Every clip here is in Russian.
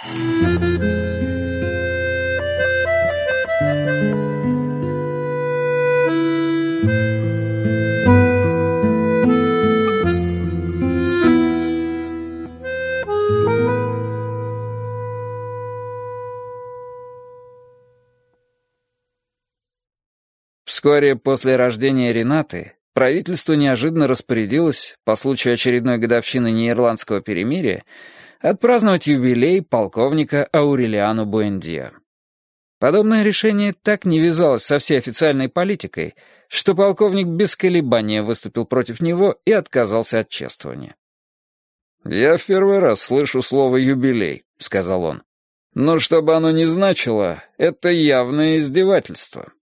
Вскоре после рождения Ренаты правительство неожиданно распорядилось, по случаю очередной годовщины Неирландского перемирия, отпраздновать юбилей полковника Аурелиано Буэндиа. Подобное решение так не вязалось со всей официальной политикой, что полковник без колебания выступил против него и отказался от чествования. «Я в первый раз слышу слово «юбилей», — сказал он. «Но чтобы оно ни значило, это явное издевательство».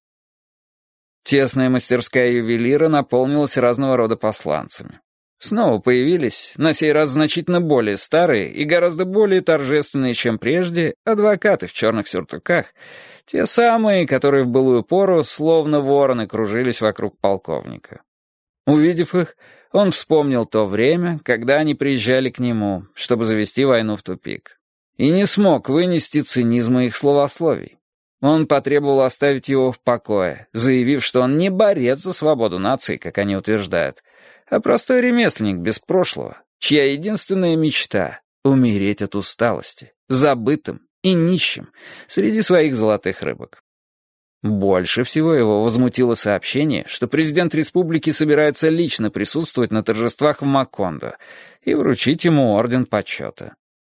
Тесная мастерская ювелира наполнилась разного рода посланцами. Снова появились, на сей раз значительно более старые и гораздо более торжественные, чем прежде, адвокаты в черных сюртуках, те самые, которые в былую пору, словно вороны, кружились вокруг полковника. Увидев их, он вспомнил то время, когда они приезжали к нему, чтобы завести войну в тупик, и не смог вынести цинизма их словословий. Он потребовал оставить его в покое, заявив, что он не борец за свободу нации, как они утверждают, а простой ремесленник без прошлого, чья единственная мечта — умереть от усталости, забытым и нищим среди своих золотых рыбок. Больше всего его возмутило сообщение, что президент республики собирается лично присутствовать на торжествах в Макондо и вручить ему орден почета.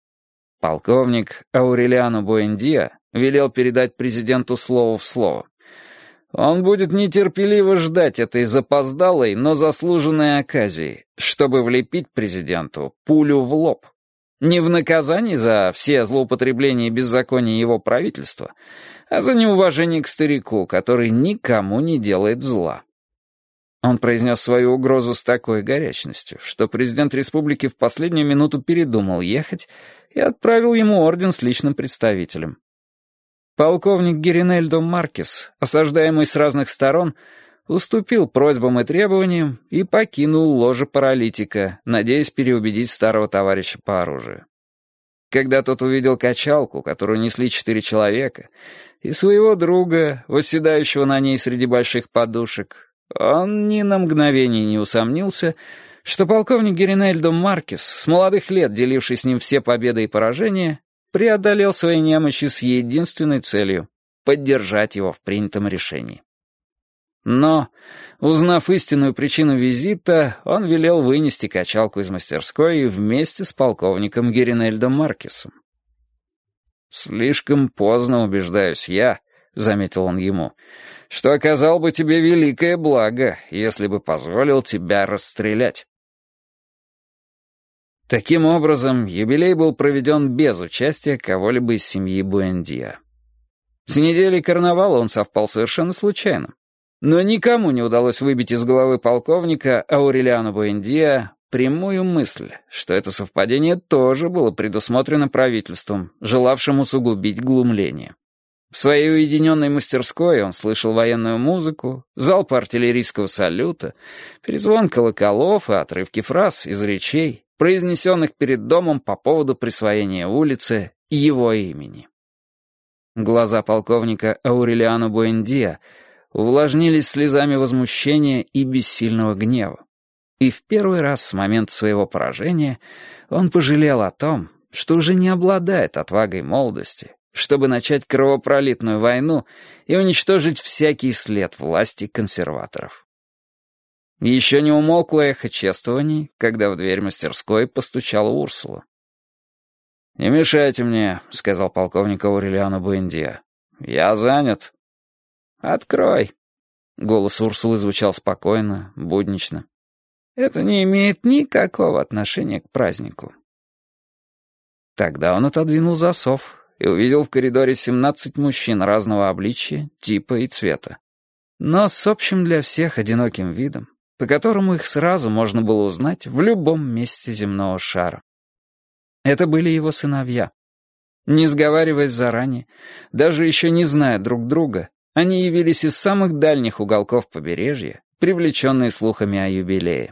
Полковник Аурелиано Буэндиа велел передать президенту слово в слово. Он будет нетерпеливо ждать этой запоздалой, но заслуженной оказии, чтобы влепить президенту пулю в лоб. Не в наказании за все злоупотребления и беззакония его правительства, а за неуважение к старику, который никому не делает зла. Он произнес свою угрозу с такой горячностью, что президент республики в последнюю минуту передумал ехать и отправил ему орден с личным представителем. Полковник Гиринельдо Маркес, осаждаемый с разных сторон, уступил просьбам и требованиям и покинул ложе паралитика, надеясь переубедить старого товарища по оружию. Когда тот увидел качалку, которую несли 4 человека, и своего друга, восседающего на ней среди больших подушек, он ни на мгновение не усомнился, что полковник Гиринельдо Маркес, с молодых лет деливший с ним все победы и поражения, преодолел свои немощи с единственной целью — поддержать его в принятом решении. Но, узнав истинную причину визита, он велел вынести качалку из мастерской вместе с полковником Гиринельдо Маркесом. «Слишком поздно, убеждаюсь я», — заметил он ему, «что оказал бы тебе великое благо, если бы позволил тебя расстрелять». Таким образом, юбилей был проведен без участия кого-либо из семьи Буэндиа. С неделей карнавала он совпал совершенно случайно. Но никому не удалось выбить из головы полковника Аурелиано Буэндиа прямую мысль, что это совпадение тоже было предусмотрено правительством, желавшим усугубить глумление. В своей уединенной мастерской он слышал военную музыку, залп артиллерийского салюта, перезвон колоколов и отрывки фраз из речей, произнесенных перед домом по поводу присвоения улице его имени. Глаза полковника Аурелиано Буэндиа увлажнились слезами возмущения и бессильного гнева. И в первый раз с момента своего поражения он пожалел о том, что уже не обладает отвагой молодости, чтобы начать кровопролитную войну и уничтожить всякий след власти консерваторов. Еще не умолкло эхо чествований, когда в дверь мастерской постучала Урсула. «Не мешайте мне», — сказал полковник Аурелиано Буэндиа. «Я занят». «Открой». Голос Урсулы звучал спокойно, буднично. «Это не имеет никакого отношения к празднику». Тогда он отодвинул засов и увидел в коридоре 17 мужчин разного обличия, типа и цвета, но с общим для всех одиноким видом, по которому их сразу можно было узнать в любом месте земного шара. Это были его сыновья. Не сговариваясь заранее, даже еще не зная друг друга, они явились из самых дальних уголков побережья, привлеченные слухами о юбилее.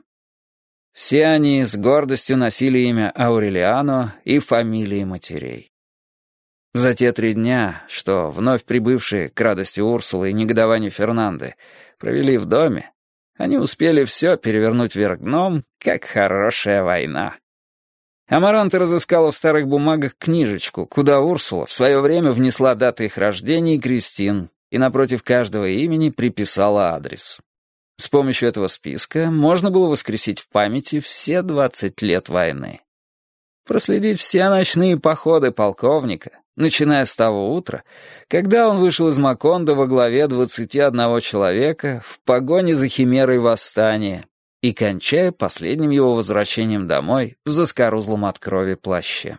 Все они с гордостью носили имя Аурелиано и фамилии матерей. За те 3 дня, что вновь прибывшие к радости Урсулы и негодованию Фернанды провели в доме, они успели все перевернуть вверх дном, как хорошая война. Амаранта разыскала в старых бумагах книжечку, куда Урсула в свое время внесла даты их рождения и крестин, и напротив каждого имени приписала адрес. С помощью этого списка можно было воскресить в памяти все 20 лет войны. Проследить все ночные походы полковника, начиная с того утра, когда он вышел из Макондо во главе 21 человека в погоне за химерой восстания, и кончая последним его возвращением домой в заскорузлом от крови плаще.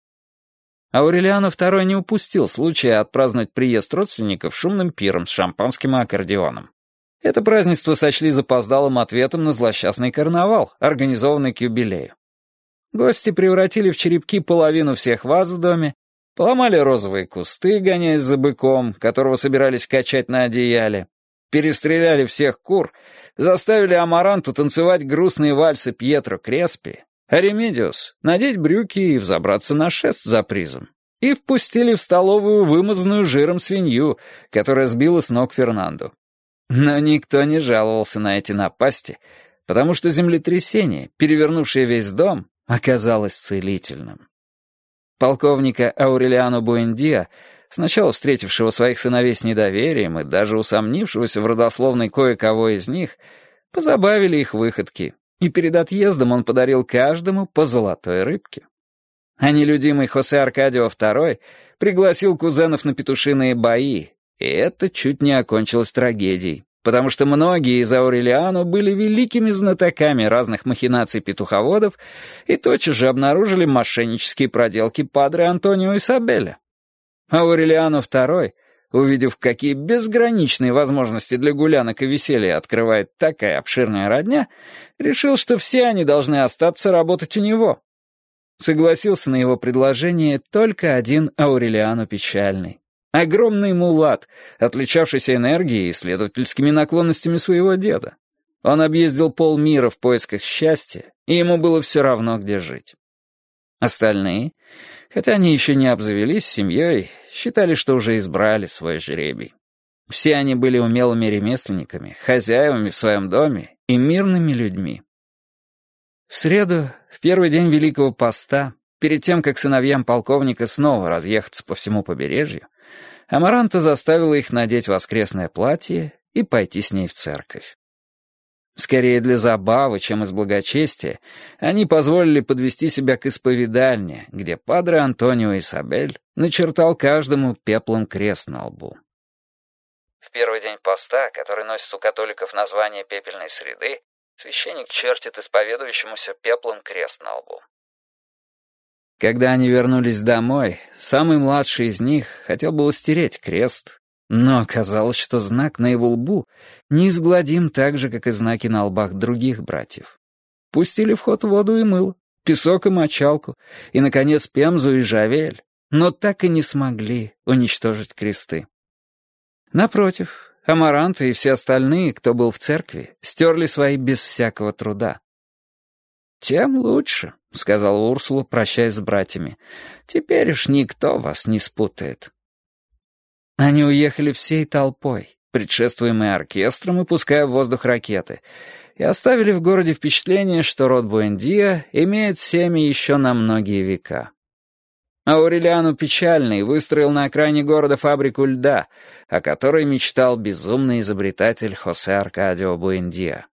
Аурелиано II не упустил случая отпраздновать приезд родственников шумным пиром с шампанским и аккордеоном. Это празднество сочли запоздалым ответом на злосчастный карнавал, организованный к юбилею. Гости превратили в черепки половину всех ваз в доме, поломали розовые кусты, гоняясь за быком, которого собирались качать на одеяле, перестреляли всех кур, заставили Амаранту танцевать грустные вальсы Пьетро Креспи, а Ремедиус надеть брюки и взобраться на шест за призом, и впустили в столовую вымазанную жиром свинью, которая сбила с ног Фернанду. Но никто не жаловался на эти напасти, потому что землетрясение, перевернувшее весь дом, оказалось целительным. Полковника Аурелиано Буэндиа, сначала встретившего своих сыновей с недоверием и даже усомнившегося в родословной кое-кого из них, позабавили их выходки, и перед отъездом он подарил каждому по золотой рыбке. А нелюдимый Хосе Аркадио II пригласил кузенов на петушиные бои, и это чуть не окончилось трагедией, потому что многие из Аурелиано были великими знатоками разных махинаций петуховодов и тотчас же обнаружили мошеннические проделки падре Антонио Исабеля. Аурелиано II, увидев, какие безграничные возможности для гулянок и веселья открывает такая обширная родня, решил, что все они должны остаться работать у него. Согласился на его предложение только один Аурелиано Печальный. Огромный мулат, отличавшийся энергией и исследовательскими наклонностями своего деда. Он объездил полмира в поисках счастья, и ему было все равно, где жить. Остальные, хотя они еще не обзавелись семьей, считали, что уже избрали свой жребий. Все они были умелыми ремесленниками, хозяевами в своем доме и мирными людьми. В среду, в первый день Великого Поста, перед тем, как сыновьям полковника снова разъехаться по всему побережью, Амаранта заставила их надеть воскресное платье и пойти с ней в церковь. Скорее для забавы, чем из благочестия, они позволили подвести себя к исповедальне, где падре Антонио Исабель начертал каждому пеплом крест на лбу. В первый день поста, который носит у католиков название пепельной среды, священник чертит исповедующемуся пеплом крест на лбу. Когда они вернулись домой, самый младший из них хотел было стереть крест, но оказалось, что знак на его лбу неизгладим так же, как и знаки на лбах других братьев. Пустили в ход воду и мыло, песок и мочалку, и, наконец, пемзу и жавель, но так и не смогли уничтожить кресты. Напротив, Амаранта и все остальные, кто был в церкви, стерли свои без всякого труда. «Тем лучше», — сказала Урсула, прощаясь с братьями. «Теперь уж никто вас не спутает». Они уехали всей толпой, предшествуемые оркестром и пуская в воздух ракеты, и оставили в городе впечатление, что род Буэндиа имеет семя еще на многие века. Аурелиано Печальный выстроил на окраине города фабрику льда, о которой мечтал безумный изобретатель Хосе Аркадио Буэндиа.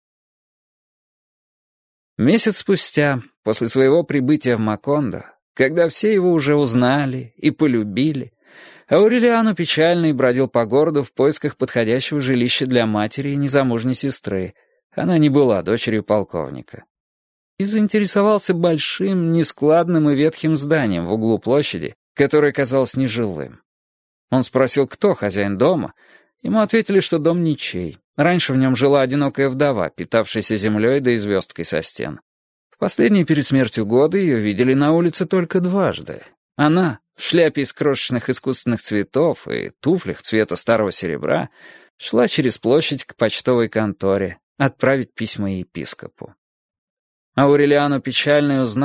Месяц спустя, после своего прибытия в Макондо, когда все его уже узнали и полюбили, Аурелиано Печальный бродил по городу в поисках подходящего жилища для матери и незамужней сестры. Она не была дочерью полковника. И заинтересовался большим, нескладным и ветхим зданием в углу площади, которое казалось нежилым. Он спросил, кто хозяин дома. Ему ответили, что дом ничей. Раньше в нем жила одинокая вдова, питавшаяся землей да и звездкой со стен. В последние перед смертью годы ее видели на улице только дважды. Она, в шляпе из крошечных искусственных цветов и туфлях цвета старого серебра, шла через площадь к почтовой конторе отправить письма епископу. Аурелиано Печальный узнал,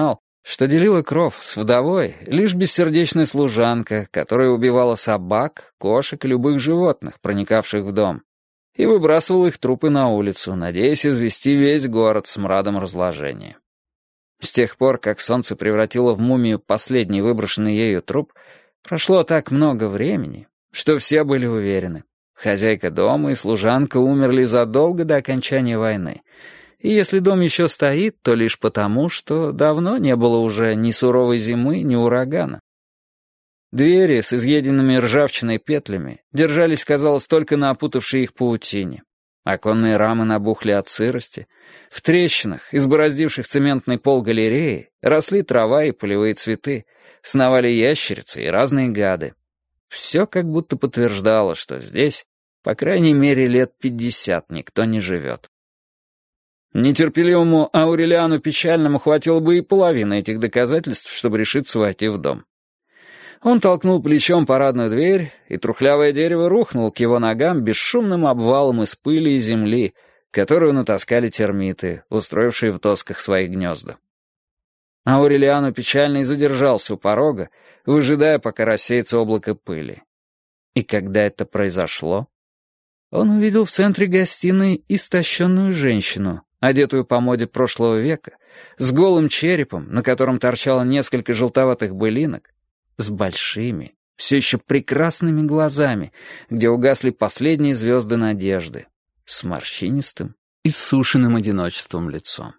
что делила кров с вдовой лишь бессердечная служанка, которая убивала собак, кошек и любых животных, проникавших в дом, и выбрасывала их трупы на улицу, надеясь извести весь город смрадом разложения. С тех пор, как солнце превратило в мумию последний выброшенный ею труп, прошло так много времени, что все были уверены. Хозяйка дома и служанка умерли задолго до окончания войны. И если дом еще стоит, то лишь потому, что давно не было уже ни суровой зимы, ни урагана. Двери с изъеденными ржавчиной петлями держались, казалось, только на опутавшей их паутине. Оконные рамы набухли от сырости. В трещинах, избороздивших цементный пол галереи, росли трава и полевые цветы, сновали ящерицы и разные гады. Все как будто подтверждало, что здесь, по крайней мере, лет 50 никто не живет. Нетерпеливому Аурелиану Печальному хватило бы и половины этих доказательств, чтобы решиться войти в дом. Он толкнул плечом парадную дверь, и трухлявое дерево рухнуло к его ногам бесшумным обвалом из пыли и земли, которую натаскали термиты, устроившие в досках свои гнезда. Аурелиану Печальный задержался у порога, выжидая, пока рассеется облако пыли. И когда это произошло, он увидел в центре гостиной истощенную женщину, одетую по моде прошлого века, с голым черепом, на котором торчало несколько желтоватых былинок, с большими, все еще прекрасными глазами, где угасли последние звезды надежды, с морщинистым и сушеным одиночеством лицом.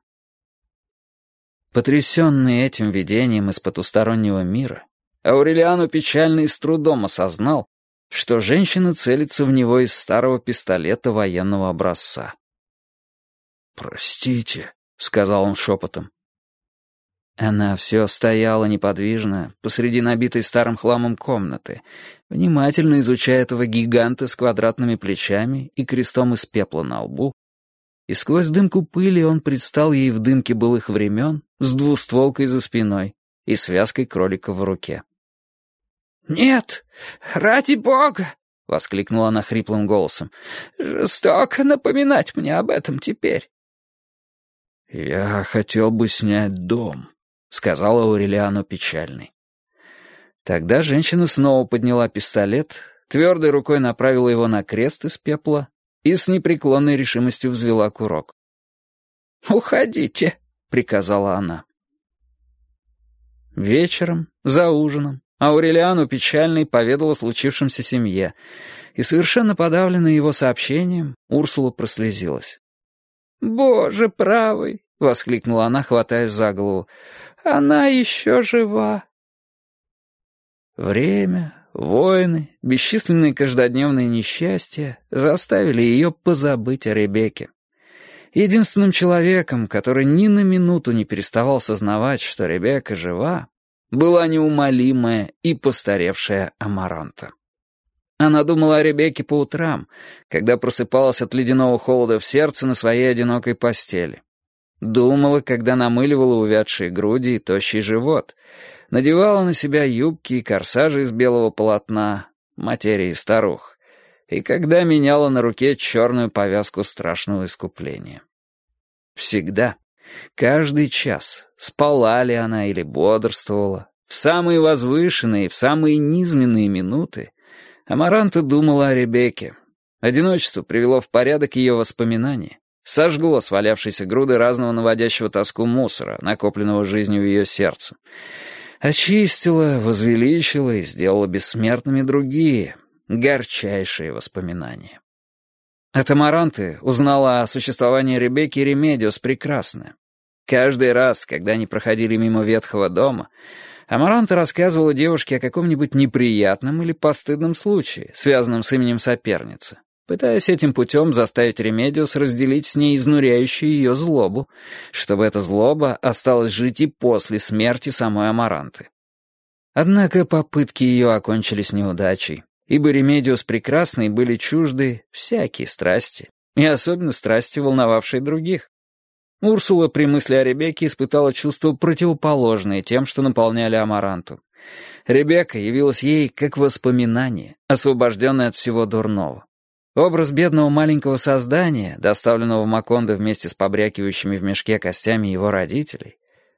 Потрясенный этим видением из потустороннего мира, Аурелиану Печальный с трудом осознал, что женщина целится в него из старого пистолета военного образца. «Простите», — сказал он шепотом. Она все стояла неподвижно посреди набитой старым хламом комнаты, внимательно изучая этого гиганта с квадратными плечами и крестом из пепла на лбу, и сквозь дымку пыли он предстал ей в дымке былых времен с двустволкой за спиной и связкой кролика в руке. «Нет, ради бога!» — воскликнула она хриплым голосом. «Жестоко напоминать мне об этом теперь». «Я хотел бы снять дом», — сказал Аурелиану Печальный. Тогда женщина снова подняла пистолет, твердой рукой направила его на крест из пепла и с непреклонной решимостью взвела курок. «Уходите», — приказала она. Вечером, за ужином, Аурелиану Печальный поведал о случившемся семье, и, совершенно подавленная его сообщением, Урсула прослезилась. «Боже правый!» — воскликнула она, хватаясь за голову. «Она еще жива!» Время, войны, бесчисленные каждодневные несчастья заставили ее позабыть о Ребекке. Единственным человеком, который ни на минуту не переставал сознавать, что Ребекка жива, была неумолимая и постаревшая Амаранта. Она думала о Ребекке по утрам, когда просыпалась от ледяного холода в сердце на своей одинокой постели. Думала, когда намыливала увядшие груди и тощий живот, надевала на себя юбки и корсажи из белого полотна, материи старух, и когда меняла на руке черную повязку страшного искупления. Всегда, каждый час, спала ли она или бодрствовала, в самые возвышенные и в самые низменные минуты, Амаранта думала о Ребекке. Одиночество привело в порядок ее воспоминания, сожгло свалявшейся груды разного наводящего тоску мусора, накопленного жизнью в ее сердце. Очистила, возвеличила и сделала бессмертными другие, горчайшие воспоминания. От Амаранты узнала о существовании Ребекки Ремедиус Прекрасная. Каждый раз, когда они проходили мимо ветхого дома, Амаранта рассказывала девушке о каком-нибудь неприятном или постыдном случае, связанном с именем соперницы, пытаясь этим путем заставить Ремедиус разделить с ней изнуряющую ее злобу, чтобы эта злоба осталась жить и после смерти самой Амаранты. Однако попытки ее окончились неудачей, ибо Ремедиус Прекрасной были чужды всякие страсти, и особенно страсти, волновавшие других. Урсула при мысли о Ребекке испытала чувства, противоположные тем, что наполняли Амаранту. Ребекка явилась ей как воспоминание, освобожденное от всего дурного. Образ бедного маленького создания, доставленного в Макондо вместе с побрякивающими в мешке костями его родителей,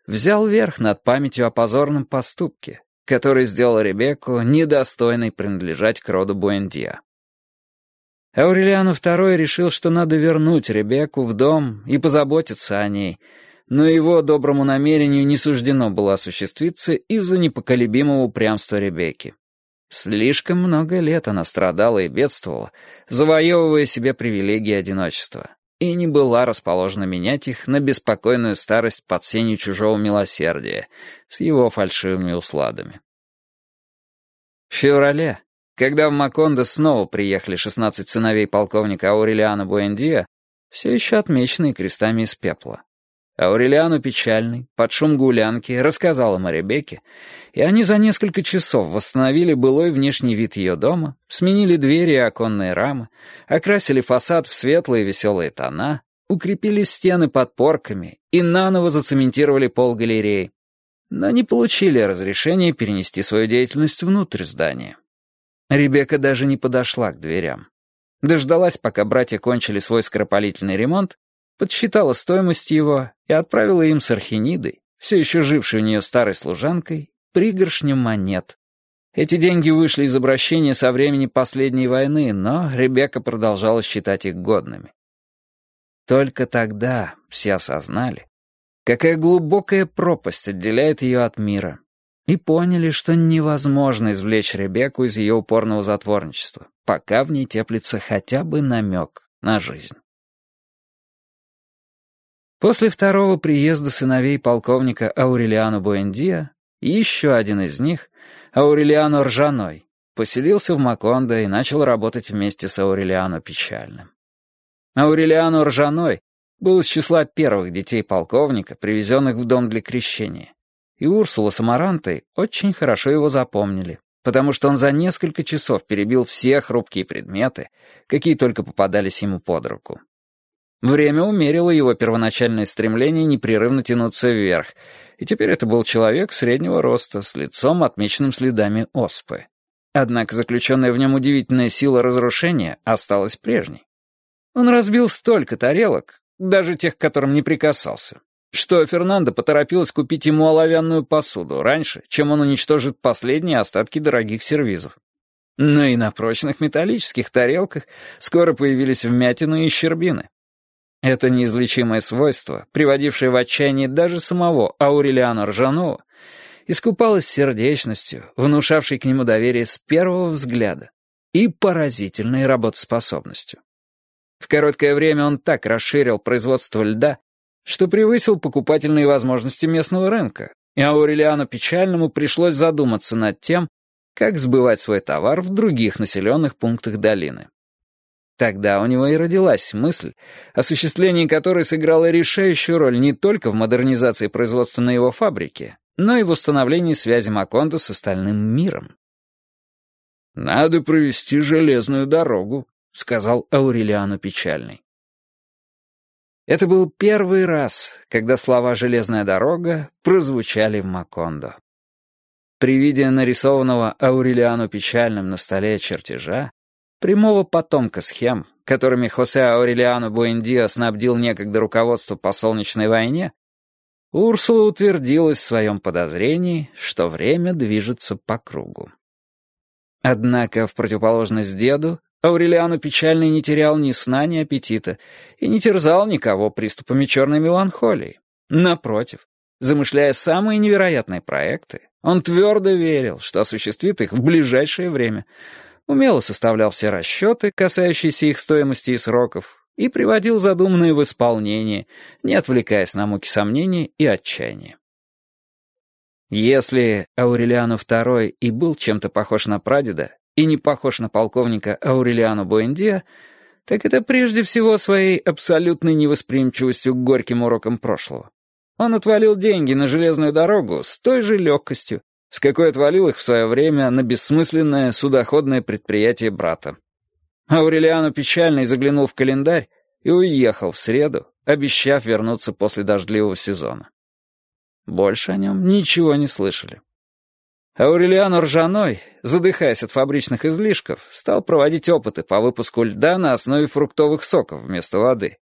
взял верх над памятью о позорном поступке, который сделал Ребекку недостойной принадлежать к роду Буэндиа. Аурелиано II решил, что надо вернуть Ребекку в дом и позаботиться о ней, но его доброму намерению не суждено было осуществиться из-за непоколебимого упрямства Ребекки. Слишком много лет она страдала и бедствовала, завоевывая себе привилегии одиночества, и не была расположена менять их на беспокойную старость под сенью чужого милосердия с его фальшивыми усладами. В феврале, когда в Макондо снова приехали 16 сыновей полковника Аурелиано Буэндиа, все еще отмеченные крестами из пепла, Аурелиано Печальный, под шум гулянки, рассказал им о Ребекке, и они за несколько часов восстановили былой внешний вид ее дома, сменили двери и оконные рамы, окрасили фасад в светлые веселые тона, укрепили стены подпорками и наново зацементировали пол галереи, но не получили разрешения перенести свою деятельность внутрь здания. Ребекка даже не подошла к дверям. Дождалась, пока братья кончили свой скоропалительный ремонт, подсчитала стоимость его и отправила им с Архинидой, все еще жившей у нее старой служанкой, пригоршню монет. Эти деньги вышли из обращения со времени последней войны, но Ребекка продолжала считать их годными. Только тогда все осознали, какая глубокая пропасть отделяет ее от мира, и поняли, что невозможно извлечь Ребекку из ее упорного затворничества, пока в ней теплится хотя бы намек на жизнь. После второго приезда сыновей полковника Аурелиано Буэндиа еще один из них, Аурелиано Ржаной, поселился в Макондо и начал работать вместе с Аурелиано Печальным. Аурелиано Ржаной был из числа первых детей полковника, привезенных в дом для крещения, и Урсула с Амарантой очень хорошо его запомнили, потому что он за несколько часов перебил все хрупкие предметы, какие только попадались ему под руку. Время умерило его первоначальное стремление непрерывно тянуться вверх, и теперь это был человек среднего роста, с лицом, отмеченным следами оспы. Однако заключенная в нем удивительная сила разрушения осталась прежней. Он разбил столько тарелок, даже тех, к которым не прикасался, что Фернандо поторопилась купить ему оловянную посуду раньше, чем он уничтожит последние остатки дорогих сервизов. Но и на прочных металлических тарелках скоро появились вмятины и щербины. Это неизлечимое свойство, приводившее в отчаяние даже самого Аурелиано Ржаного, искупалось сердечностью, внушавшей к нему доверие с первого взгляда, и поразительной работоспособностью. В короткое время он так расширил производство льда, что превысил покупательные возможности местного рынка, и Аурелиано Печальному пришлось задуматься над тем, как сбывать свой товар в других населенных пунктах долины. Тогда у него и родилась мысль, осуществление которой сыграло решающую роль не только в модернизации производства на его фабрике, но и в установлении связи Макондо с остальным миром. «Надо провести железную дорогу», — сказал Аурелиано Печальный. Это был первый раз, когда слова «железная дорога» прозвучали в Макондо. При виде нарисованного Аурелиано Печальным на столе чертежа, прямого потомка схем, которыми Хосе Аурелиано Буэндиа снабдил некогда руководство по Солнечной войне, Урсула утвердилась в своем подозрении, что время движется по кругу. Однако, в противоположность деду, Аурелиано Печальный не терял ни сна, ни аппетита и не терзал никого приступами черной меланхолии. Напротив, замышляя самые невероятные проекты, он твердо верил, что осуществит их в ближайшее время, умело составлял все расчеты, касающиеся их стоимости и сроков, и приводил задуманное в исполнение, не отвлекаясь на муки сомнений и отчаяния. Если Аурелиано II и был чем-то похож на прадеда и не похож на полковника Аурелиано Буэндиа, так это прежде всего своей абсолютной невосприимчивостью к горьким урокам прошлого. Он отвалил деньги на железную дорогу с той же легкостью, с какой отвалил их в свое время на бессмысленное судоходное предприятие брата. Аурелиано Печальный заглянул в календарь и уехал в среду, обещав вернуться после дождливого сезона. Больше о нем ничего не слышали. Аурелиано Ржаной, задыхаясь от фабричных излишков, стал проводить опыты по выпуску льда на основе фруктовых соков вместо воды.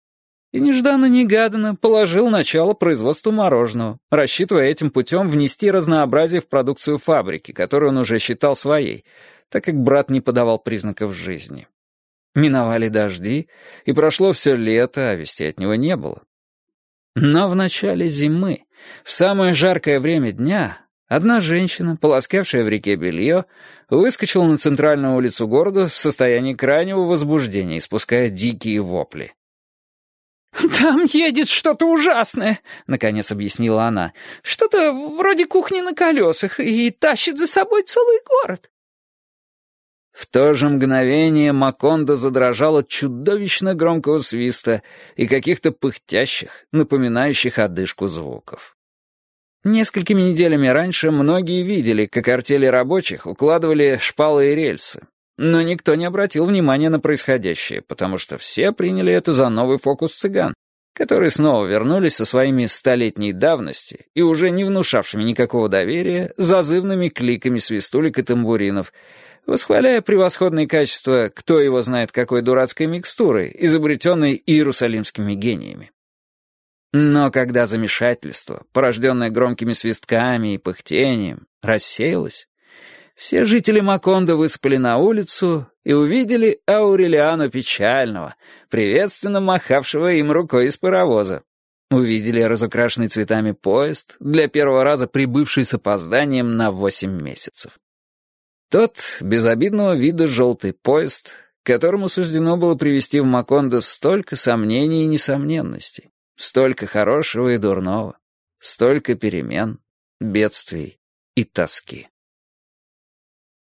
и нежданно-негаданно положил начало производству мороженого, рассчитывая этим путем внести разнообразие в продукцию фабрики, которую он уже считал своей, так как брат не подавал признаков жизни. Миновали дожди, и прошло все лето, а вестей от него не было. Но в начале зимы, в самое жаркое время дня, одна женщина, полоскавшая в реке белье, выскочила на центральную улицу города в состоянии крайнего возбуждения, испуская дикие вопли. «Там едет что-то ужасное», — наконец объяснила она. «Что-то вроде кухни на колесах и тащит за собой целый город». В то же мгновение Макондо задрожал от чудовищно громкого свиста и каких-то пыхтящих, напоминающих одышку звуков. Несколькими неделями раньше многие видели, как артели рабочих укладывали шпалы и рельсы. Но никто не обратил внимания на происходящее, потому что все приняли это за новый фокус цыган, которые снова вернулись со своими столетней давности и уже не внушавшими никакого доверия зазывными кликами свистулек и тамбуринов, восхваляя превосходные качества кто его знает какой дурацкой микстуры, изобретенной иерусалимскими гениями. Но когда замешательство, порожденное громкими свистками и пыхтением, рассеялось, все жители Макондо высыпали на улицу и увидели Аурелиано Печального, приветственно махавшего им рукой из паровоза. Увидели разукрашенный цветами поезд, для первого раза прибывший с опозданием на 8 месяцев. Тот безобидного вида желтый поезд, которому суждено было привезти в Макондо столько сомнений и несомненностей, столько хорошего и дурного, столько перемен, бедствий и тоски.